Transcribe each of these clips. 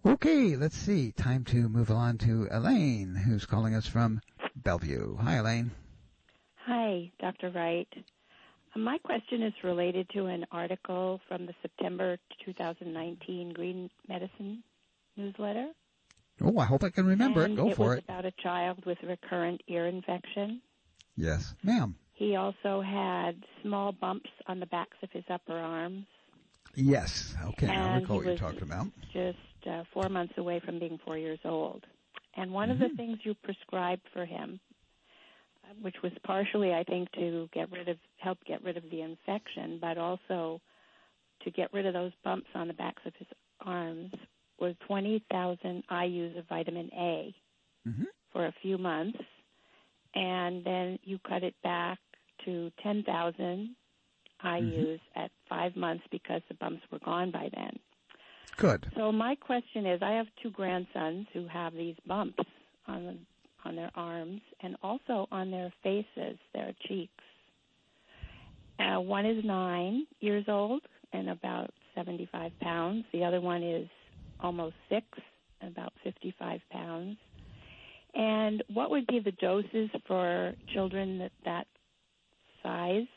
Okay, let's see. Time to move on to Elaine, who's calling us from Bellevue. Hi, Elaine. Hi, Dr. Wright. My question is related to an article from the September 2019 Green Medicine newsletter. Oh, I hope I can remember and it. Go for it was it. about a child with recurrent ear infection. Yes, ma'am. He also had small bumps on the backs of his upper arms. Yes. Okay, I recall what you're he talking about. was just 4 months away from being 4 years old. And one of the things you prescribed for him, which was partially, I think, to help get rid of the infection, but also to get rid of those bumps on the backs of his arms, was 20,000 IUs of vitamin A for a few months, and then you cut it back to 10,000 IUs at 5 months because the bumps were gone by then. Good. So my question is, I have 2 grandsons who have these bumps on their arms and also on their faces, their cheeks. One is 9 years old and about 75 pounds. The other one is almost 6, about 55 pounds. And what would be the doses for children that size?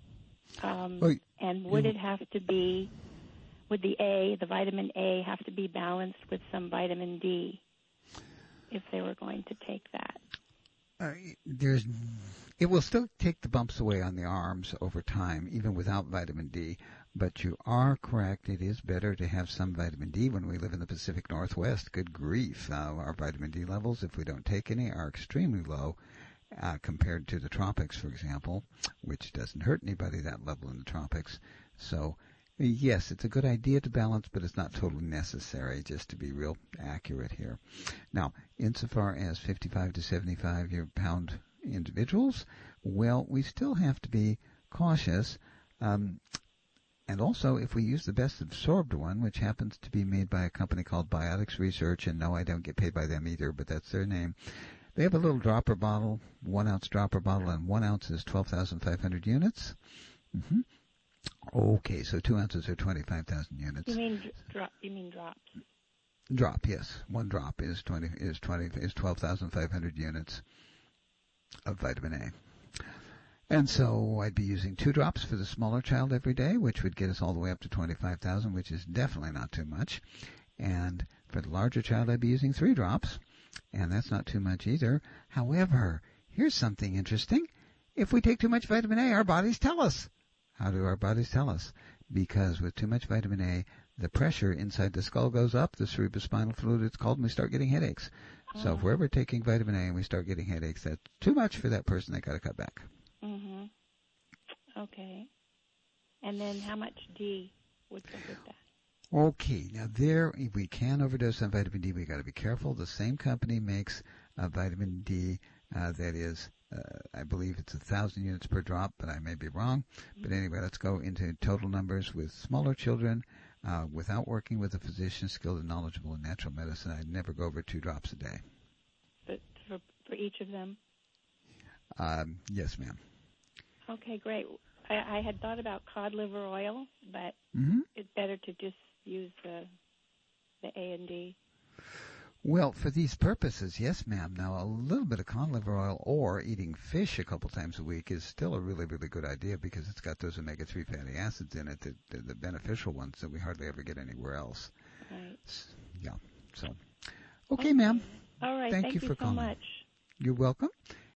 And would it have to be, would the vitamin A, have to be balanced with some vitamin D if they were going to take that? It will still take the bumps away on the arms over time, even without vitamin D. But you are correct. It is better to have some vitamin D when we live in the Pacific Northwest. Good grief. Our vitamin D levels, if we don't take any, are extremely low compared to the tropics, for example, which doesn't hurt anybody, that level in the tropics. So, yes, it's a good idea to balance, but it's not totally necessary, just to be real accurate here. Now, insofar as 55 to 75-pound individuals, well, we still have to be cautious. And also, if we use the best absorbed one, which happens to be made by a company called Biotics Research, and no, I don't get paid by them either, but that's their name. They have a little dropper bottle, 1 ounce dropper bottle, and 1 ounce is 12,500 units. Okay, so 2 ounces are 25,000 units. You mean drops? Drop, yes. 1 drop is 12,500 units of vitamin A. And so I'd be using 2 drops for the smaller child every day, which would get us all the way up to 25,000, which is definitely not too much. And for the larger child, I'd be using 3 drops, and that's not too much either. However, here's something interesting. If we take too much vitamin A, our bodies tell us. How do our bodies tell us? Because with too much vitamin A, the pressure inside the skull goes up, the cerebrospinal fluid it's called, and we start getting headaches. So if we're ever taking vitamin A and we start getting headaches, that's too much for that person. They got to cut back. Okay. And then how much D would go with that? Okay, now there we can overdose on vitamin D. We got to be careful. The same company makes vitamin D that is, I believe it's 1,000 units per drop, but I may be wrong. But anyway, let's go into total numbers with smaller children. Without working with a physician skilled and knowledgeable in natural medicine, I'd never go over 2 drops a day. But for each of them? Yes, ma'am. Okay, great. I had thought about cod liver oil, but it's better to just use the A and D. Well, for these purposes, yes, ma'am. Now, a little bit of cod liver oil or eating fish a couple times a week is still a really, really good idea because it's got those omega-3 fatty acids in it, the beneficial ones that we hardly ever get anywhere else. Right. Yeah. So, okay, ma'am. All right. Thank you for so calling. Much. You're welcome.